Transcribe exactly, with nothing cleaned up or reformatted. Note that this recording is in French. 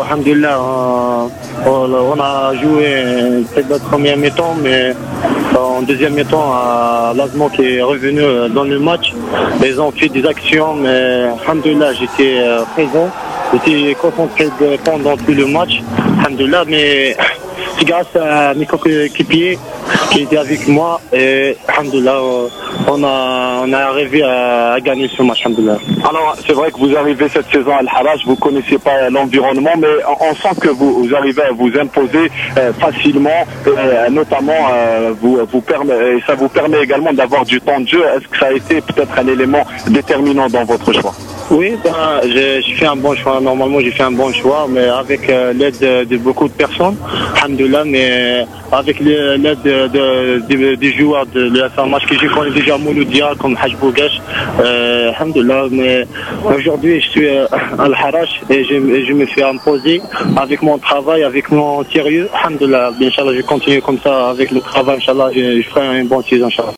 alhamdoulilah, on, on a joué peut-être la première mi-temps, mais en deuxième mi-temps, Lasmo qui est revenu dans le match. Ils ont fait des actions, mais alhamdoulilah, j'étais présent. J'étais concentré pendant tout le match, alhamdoulilah, mais c'est grâce à mes coéquipiers qui étaient avec moi et alhamdoulilah, on a, on a arrivé à, à gagner ce match, alhamdoulilah. Alors, c'est vrai que vous arrivez cette saison à Al-Harrach, vous ne connaissez pas l'environnement, mais on, on sent que vous, vous arrivez à vous imposer euh, facilement, euh, notamment, euh, vous, vous permet, et ça vous permet également d'avoir du temps de jeu. Est-ce que ça a été peut-être un élément déterminant dans votre choix? Oui, ben, j'ai fait un bon choix. Normalement, j'ai fait un bon choix, mais avec euh, l'aide de, de beaucoup de personnes, alhamdoulilah, mais avec l'aide de, de, de, des joueurs de l'Al-Harrach que j'ai connu déjà Mouloudia, comme Haj Bougache, euh, alhamdoulilah, mais aujourd'hui, je suis euh, à Al-Harrach et je, je me fais imposer avec mon travail, avec mon sérieux, alhamdoulilah. Inch'Allah, je continue comme ça avec le travail, Inch'Allah, je, je ferai un bon saison, Inch'Allah.